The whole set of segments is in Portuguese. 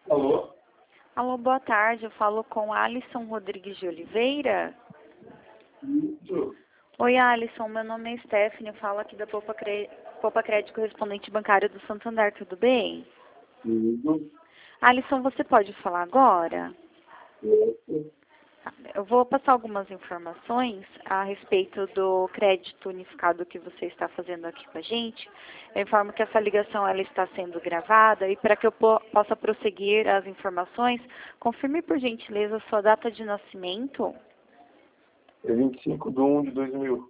Alô? Alô, boa tarde. Eu falo com Alisson Rodrigues de Oliveira. Isso. Oi, Alisson. Meu nome é Stephanie. Eu falo aqui da Poupa Crédito Correspondente Bancário do Santander. Tudo bem? Tudo. Alisson, você pode falar agora? Certo. Tá. Eu vou passar algumas informações a respeito do crédito unificado que você está fazendo aqui com a gente. Eu informo que essa ligação ela está sendo gravada e para que eu possa prosseguir as informações, confirme por gentileza sua data de nascimento. É 25/1/2000.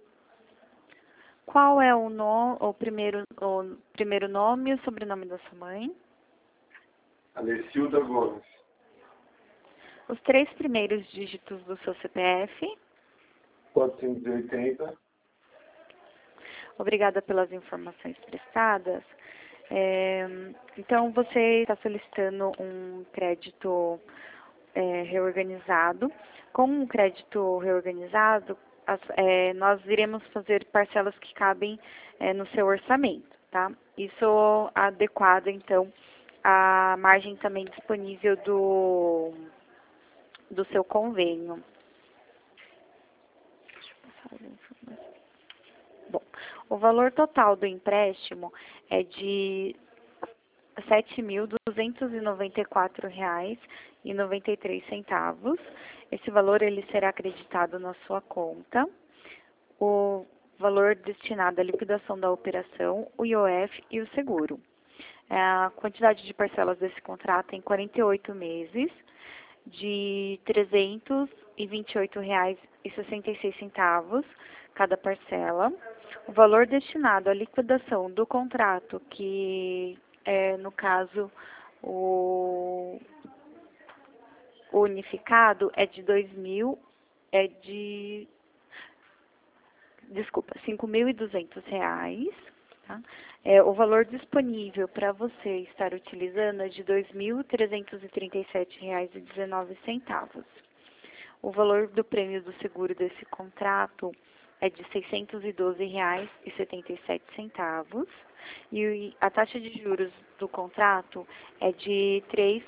Qual é o primeiro nome e o sobrenome da sua mãe? Alecilda Gomes. Os 3 primeiros dígitos do seu CPF. 480. Obrigada pelas informações prestadas. Então, você está solicitando um crédito reorganizado. Com um crédito reorganizado, nós iremos fazer parcelas que cabem no seu orçamento, tá? Isso adequado, então, à margem também disponível do seu convênio. Deixa eu passar as informações. Bom, o valor total do empréstimo é de R$ 7.294,93. Esse valor ele será acreditado na sua conta. O valor destinado à liquidação da operação, o IOF e o seguro. A quantidade de parcelas desse contrato é em 48 meses, de R$ 328,66 cada parcela. O valor destinado à liquidação do contrato, que é, no caso, o unificado, é de R$ 5.200, tá? O valor disponível para você estar utilizando é de R$ 2.337,19. O valor do prêmio do seguro desse contrato é de R$ 612,77. E a taxa de juros do contrato é de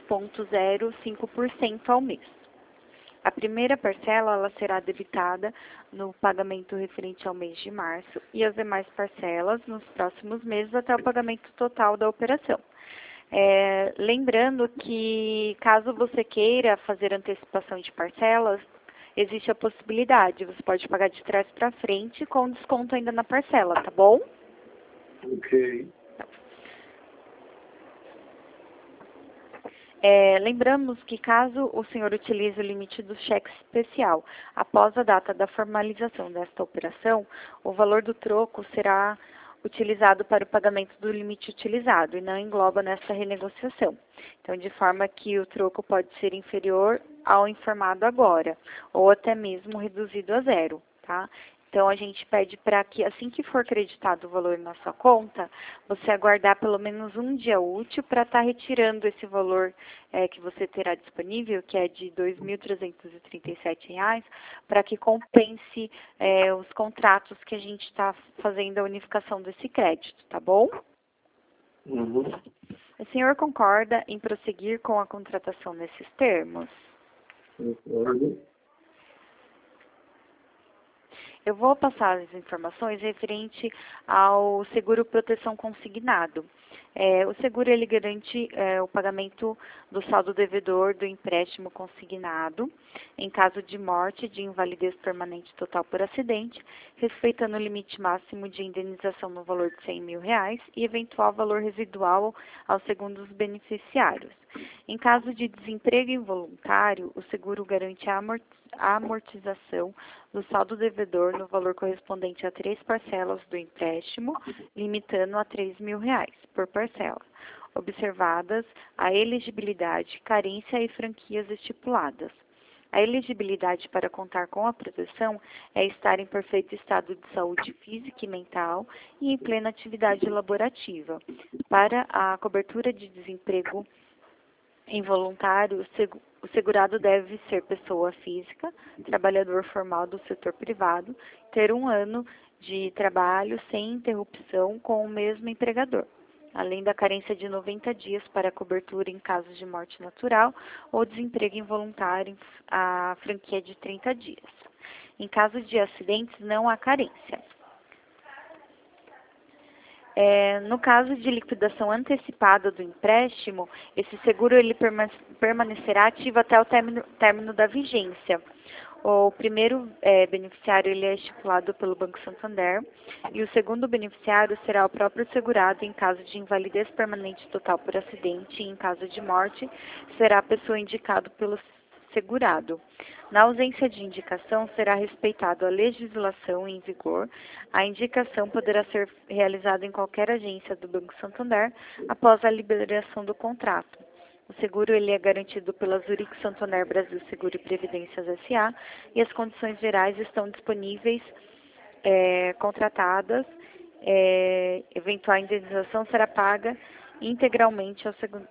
3,05% ao mês. A primeira parcela ela será debitada no pagamento referente ao mês de março e as demais parcelas nos próximos meses até o pagamento total da operação. Lembrando que caso você queira fazer antecipação de parcelas, existe a possibilidade, você pode pagar de trás para frente com desconto ainda na parcela, tá bom? Ok. Lembramos que caso o senhor utilize o limite do cheque especial após a data da formalização desta operação, o valor do troco será utilizado para o pagamento do limite utilizado e não engloba nessa renegociação. Então, de forma que o troco pode ser inferior ao informado agora, ou até mesmo reduzido a zero, tá? Então, a gente pede para que, assim que for creditado o valor na sua conta, você aguardar pelo menos um dia útil para estar retirando esse valor que você terá disponível, que é de R$ 2.337, para que compense os contratos que a gente está fazendo a unificação desse crédito, tá bom? Uhum. O senhor concorda em prosseguir com a contratação nesses termos? Concordo. Eu vou passar as informações referente ao seguro proteção consignado. O seguro ele garante o pagamento do saldo devedor do empréstimo consignado em caso de morte, de invalidez permanente total por acidente, respeitando o limite máximo de indenização no valor de R$ 100.000 e eventual valor residual aos segundos beneficiários. Em caso de desemprego involuntário, o seguro garante a amortização do saldo devedor no valor correspondente a 3 parcelas do empréstimo, limitando a R$ 3.000 por parcela, observadas a elegibilidade, carência e franquias estipuladas. A elegibilidade para contar com a proteção é estar em perfeito estado de saúde física e mental e em plena atividade laborativa. Para a cobertura de desemprego involuntário, o segurado deve ser pessoa física, trabalhador formal do setor privado, ter 1 ano de trabalho sem interrupção com o mesmo empregador. além da carência de 90 dias para cobertura em casos de morte natural ou desemprego involuntário, a franquia de 30 dias. Em caso de acidentes, não há carência. No caso de liquidação antecipada do empréstimo, esse seguro ele permanecerá ativo até o término da vigência. O primeiro beneficiário ele é estipulado pelo Banco Santander e o segundo beneficiário será o próprio segurado em caso de invalidez permanente total por acidente e em caso de morte será a pessoa indicada pelo segurado. Na ausência de indicação, será respeitado a legislação em vigor. A indicação poderá ser realizada em qualquer agência do Banco Santander após a liberação do contrato. O seguro ele é garantido pela Zurich Santander Brasil Seguro e Previdências S.A. e as condições gerais estão disponíveis, contratadas. Eventual indenização será paga integralmente ao seguro.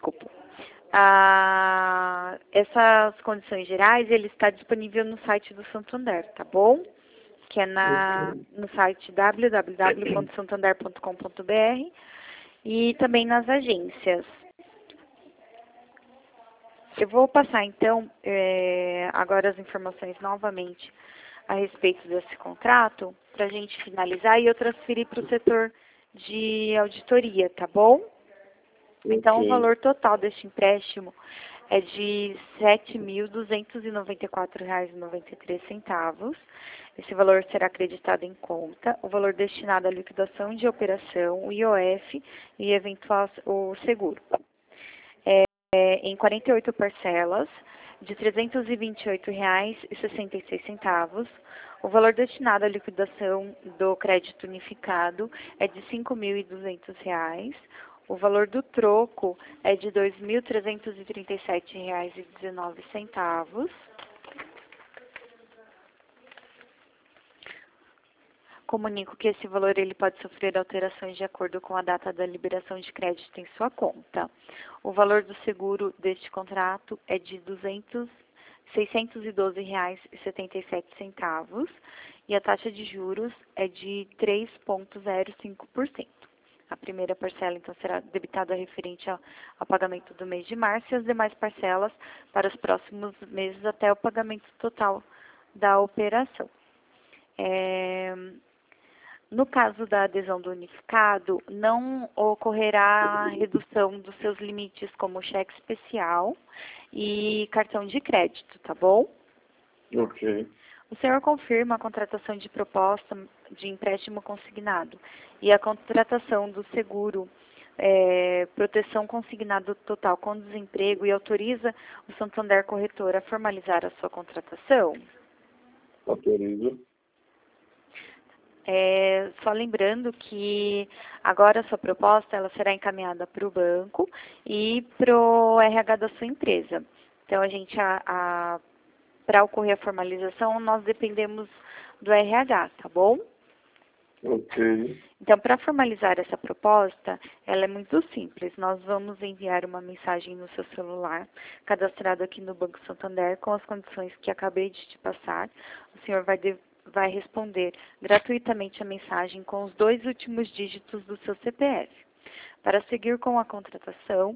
Essas condições gerais, ele está disponível no site do Santander, tá bom? Que é no site www.santander.com.br e também nas agências. Eu vou passar, então, agora as informações novamente a respeito desse contrato, para a gente finalizar, e eu transferir para o setor de auditoria, tá bom? Então, o valor total deste empréstimo é de R$ 7.294,93. Esse valor será acreditado em conta. O valor destinado à liquidação de operação, o IOF e eventual o seguro. Em 48 parcelas de R$ 328,66. O valor destinado à liquidação do crédito unificado é de R$ 5.200. O valor do troco é de R$ 2.337,19. Comunico que esse valor ele pode sofrer alterações de acordo com a data da liberação de crédito em sua conta. O valor do seguro deste contrato é de R$ 612,77 e a taxa de juros é de 3,05%. A primeira parcela, então, será debitada referente ao pagamento do mês de março e as demais parcelas para os próximos meses até o pagamento total da operação. No caso da adesão do unificado, não ocorrerá redução dos seus limites como cheque especial e cartão de crédito, tá bom? Ok. O senhor confirma a contratação de proposta de empréstimo consignado e a contratação do seguro proteção consignado total com desemprego e autoriza o Santander Corretor a formalizar a sua contratação? Autorizo. Só lembrando que agora a sua proposta ela será encaminhada para o banco e para o RH da sua empresa. Então, a gente, para ocorrer a formalização, nós dependemos do RH, tá bom? Ok. Então, para formalizar essa proposta, ela é muito simples. Nós vamos enviar uma mensagem no seu celular, cadastrado aqui no Banco Santander, com as condições que acabei de te passar. O senhor vai responder gratuitamente a mensagem com os 2 últimos dígitos do seu CPF. Para seguir com a contratação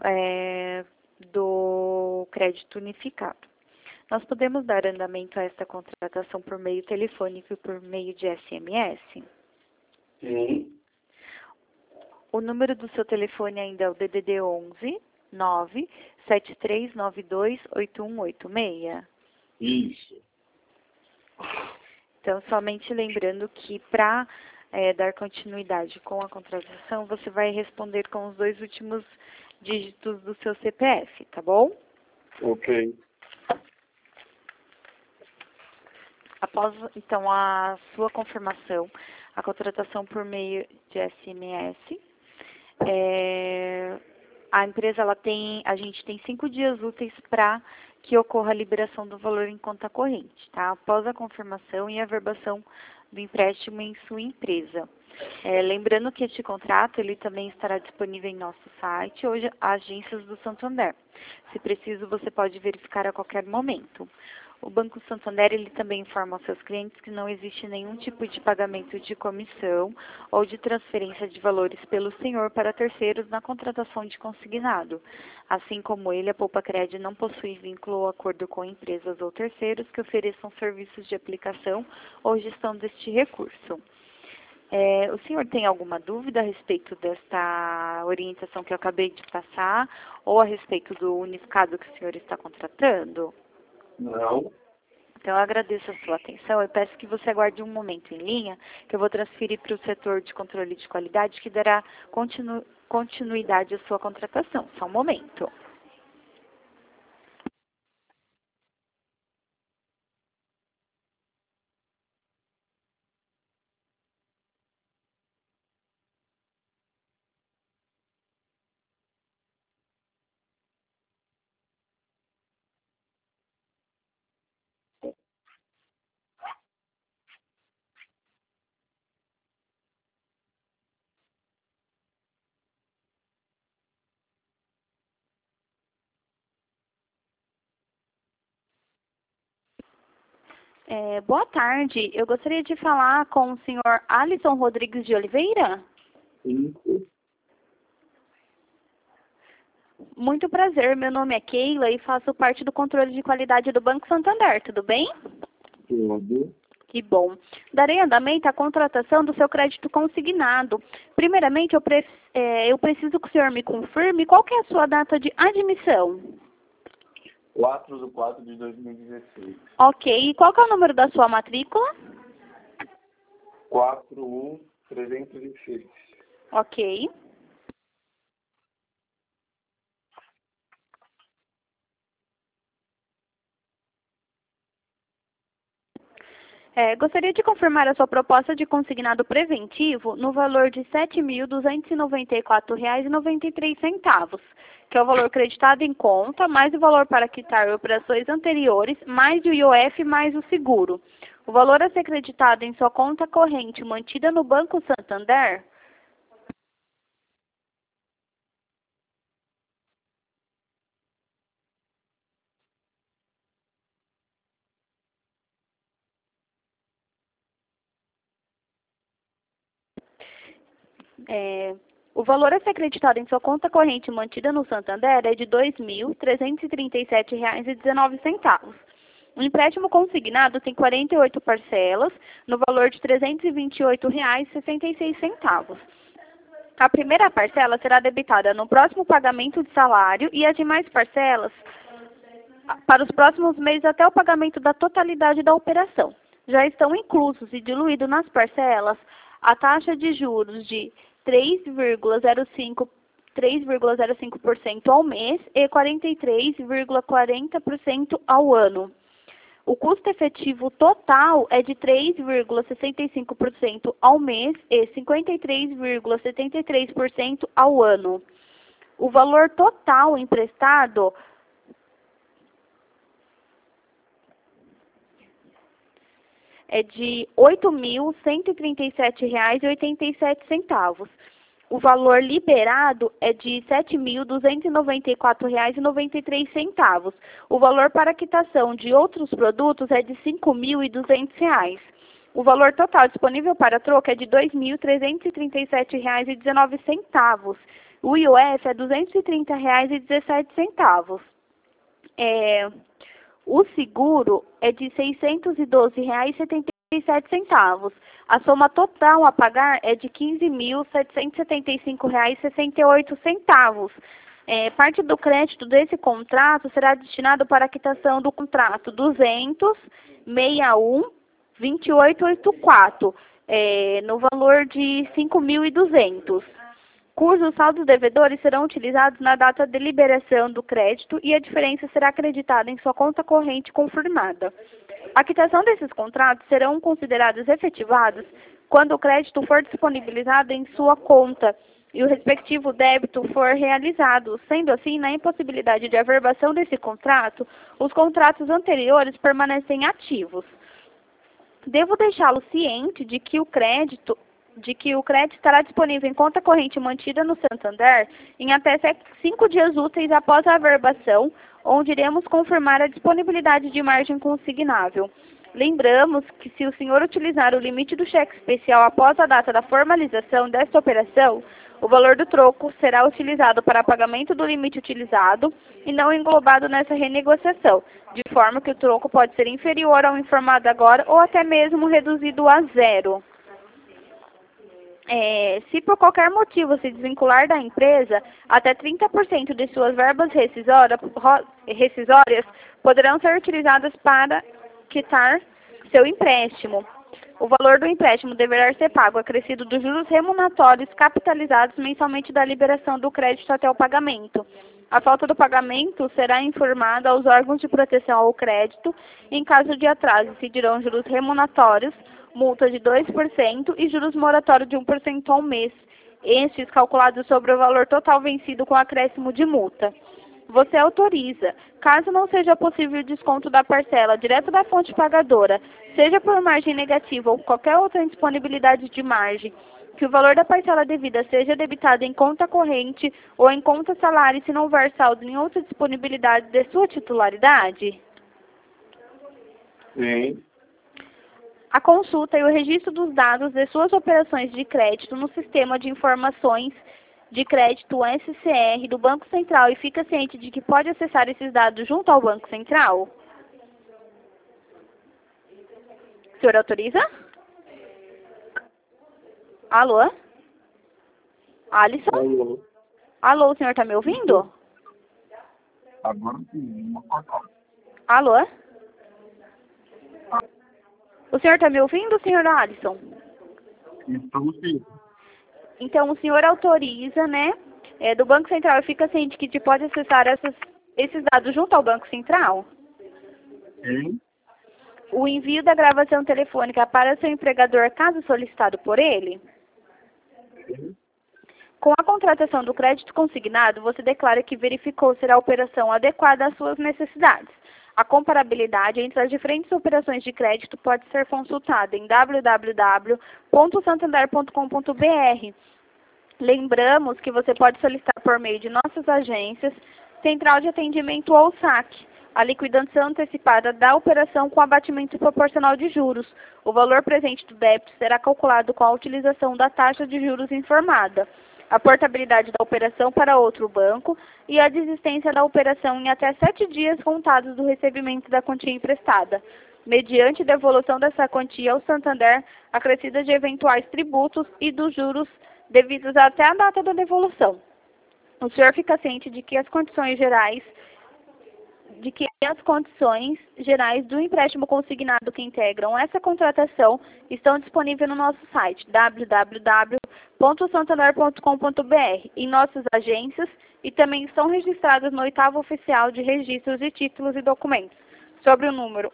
do crédito unificado. Nós podemos dar andamento a esta contratação por meio telefônico e por meio de SMS? Sim. O número do seu telefone ainda é o DDD 11 97392 8186. Isso. Então, somente lembrando que para dar continuidade com a contratação, você vai responder com os 2 últimos dígitos do seu CPF, tá bom? Ok. Após, então, a sua confirmação, a contratação por meio de SMS, a empresa, a gente tem 5 dias úteis para que ocorra a liberação do valor em conta corrente, tá? Após a confirmação e a averbação do empréstimo em sua empresa. Lembrando que este contrato, ele também estará disponível em nosso site ou agências do Santander. Se preciso, você pode verificar a qualquer momento. O Banco Santander ele também informa aos seus clientes que não existe nenhum tipo de pagamento de comissão ou de transferência de valores pelo senhor para terceiros na contratação de consignado. Assim como ele, a Poupa-Cred não possui vínculo ou acordo com empresas ou terceiros que ofereçam serviços de aplicação ou gestão deste recurso. O senhor tem alguma dúvida a respeito desta orientação que eu acabei de passar ou a respeito do unificado que o senhor está contratando? Não. Então, eu agradeço a sua atenção. Eu peço que você aguarde um momento em linha, que eu vou transferir para o setor de controle de qualidade, que dará continuidade à sua contratação. Só um momento. Boa tarde. Eu gostaria de falar com o senhor Alisson Rodrigues de Oliveira. Isso. Muito prazer. Meu nome é Keila e faço parte do controle de qualidade do Banco Santander. Tudo bem? Tudo. Que bom. Darei andamento à contratação do seu crédito consignado. Primeiramente, eu preciso que o senhor me confirme qual que é a sua data de admissão. 4/4/2016. Ok. E qual que é o número da sua matrícula? 41306. Ok. Gostaria de confirmar a sua proposta de consignado preventivo no valor de R$ 7.294,93, que é o valor creditado em conta, mais o valor para quitar operações anteriores, mais o IOF, mais o seguro. O valor a ser creditado em sua conta corrente mantida no Banco Santander o valor a ser acreditado em sua conta corrente mantida no Santander é de R$ 2.337,19. O empréstimo consignado tem 48 parcelas, no valor de R$ 328,66. A primeira parcela será debitada no próximo pagamento de salário e as demais parcelas para os próximos meses até o pagamento da totalidade da operação. Já estão inclusos e diluídos nas parcelas a taxa de juros de 3,05% ao mês e 43,40% ao ano. O custo efetivo total é de 3,65% ao mês e 53,73% ao ano. O valor total emprestado é de R$ 8.137,87. O valor liberado é de R$ 7.294,93. O valor para quitação de outros produtos é de R$ 5.200. O valor total disponível para troca é de R$ 2.337,19. O IOF é R$ 230,17. O seguro é de R$ 612,77. A soma total a pagar é de R$ 15.775,68. Parte do crédito desse contrato será destinado para a quitação do contrato 200.61.2884, no valor de R$ 5.200. Cujos saldos devedores serão utilizados na data de liberação do crédito e a diferença será acreditada em sua conta corrente confirmada. A quitação desses contratos serão considerados efetivados quando o crédito for disponibilizado em sua conta e o respectivo débito for realizado. Sendo assim, na impossibilidade de averbação desse contrato, os contratos anteriores permanecem ativos. Devo deixá-lo ciente de que o crédito estará disponível em conta corrente mantida no Santander em até 5 dias úteis após a averbação onde iremos confirmar a disponibilidade de margem consignável. Lembramos que se o senhor utilizar o limite do cheque especial após a data da formalização desta operação, o valor do troco será utilizado para pagamento do limite utilizado e não englobado nessa renegociação, de forma que o troco pode ser inferior ao informado agora ou até mesmo reduzido a zero. Se por qualquer motivo se desvincular da empresa, até 30% de suas verbas rescisórias poderão ser utilizadas para quitar seu empréstimo. O valor do empréstimo deverá ser pago acrescido dos juros remuneratórios capitalizados mensalmente da liberação do crédito até o pagamento. A falta do pagamento será informada aos órgãos de proteção ao crédito. Em caso de atraso, incidirão juros remuneratórios, multa de 2% e juros moratórios de 1% ao mês, estes calculados sobre o valor total vencido com acréscimo de multa. Você autoriza, caso não seja possível o desconto da parcela direto da fonte pagadora, seja por margem negativa ou qualquer outra indisponibilidade de margem, que o valor da parcela devida seja debitado em conta corrente ou em conta salário se não houver saldo em outra disponibilidade de sua titularidade? Sim. A consulta e o registro dos dados de suas operações de crédito no Sistema de Informações de Crédito SCR do Banco Central e fica ciente de que pode acessar esses dados junto ao Banco Central? O senhor autoriza? Alô? Alisson? Alô. Alô, o senhor está me ouvindo? Agora sim. Alô? O senhor está me ouvindo, senhor Alisson? Estou sim. Então, o senhor autoriza, né, do Banco Central e fica ciente que pode acessar esses dados junto ao Banco Central? Sim. O envio da gravação telefônica para seu empregador, caso solicitado por ele? Sim. Com a contratação do crédito consignado, você declara que verificou ser a operação adequada às suas necessidades. A comparabilidade entre as diferentes operações de crédito pode ser consultada em www.santander.com.br. Lembramos que você pode solicitar por meio de nossas agências, Central de Atendimento ou SAC, a liquidação antecipada da operação com abatimento proporcional de juros. O valor presente do débito será calculado com a utilização da taxa de juros informada, a portabilidade da operação para outro banco e a desistência da operação em até 7 dias contados do recebimento da quantia emprestada, mediante devolução dessa quantia ao Santander, acrescida de eventuais tributos e dos juros devidos até a data da devolução. O senhor fica ciente de que as condições gerais do empréstimo consignado que integram essa contratação estão disponíveis no nosso site www.santander.com.br, em nossas agências e também estão registradas no 8º Oficial de Registros de Títulos e Documentos, sobre o número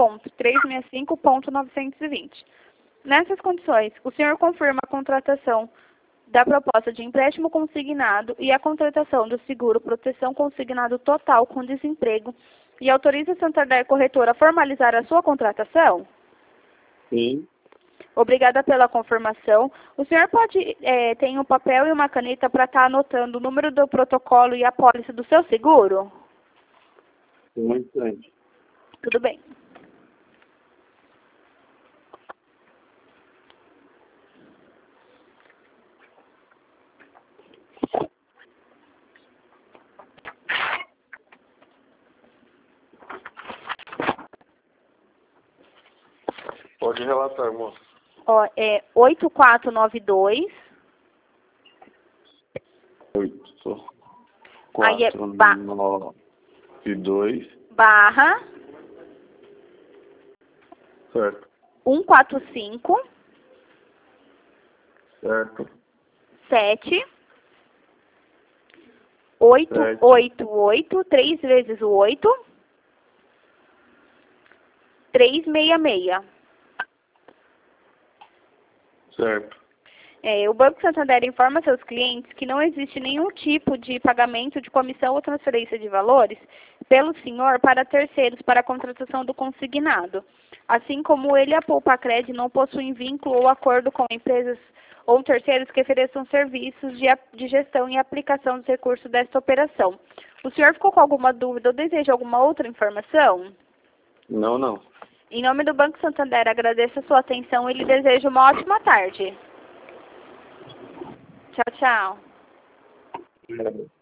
1.365.920. Nessas condições, o senhor confirma a contratação da proposta de empréstimo consignado e a contratação do seguro proteção consignado total com desemprego e autoriza a Santander Corretora a formalizar a sua contratação? Sim. Obrigada pela confirmação. O senhor tem um papel e uma caneta para estar anotando o número do protocolo e a pólice do seu seguro? Um instante. Tudo bem. Pode relatar, moça. É 8492. 8, Aí é 4, 9 e 2. Barra Certo. 145 Certo. 7 888 3 vezes o 8 366. Certo. O Banco Santander informa seus clientes que não existe nenhum tipo de pagamento de comissão ou transferência de valores pelo senhor para terceiros para a contratação do consignado. Assim como ele e a Poupa Cred não possuem vínculo ou acordo com empresas ou terceiros que ofereçam serviços de gestão e aplicação dos recursos desta operação. O senhor ficou com alguma dúvida ou deseja alguma outra informação? Não, não. Em nome do Banco Santander, agradeço a sua atenção e lhe desejo uma ótima tarde. Tchau, tchau. Obrigado.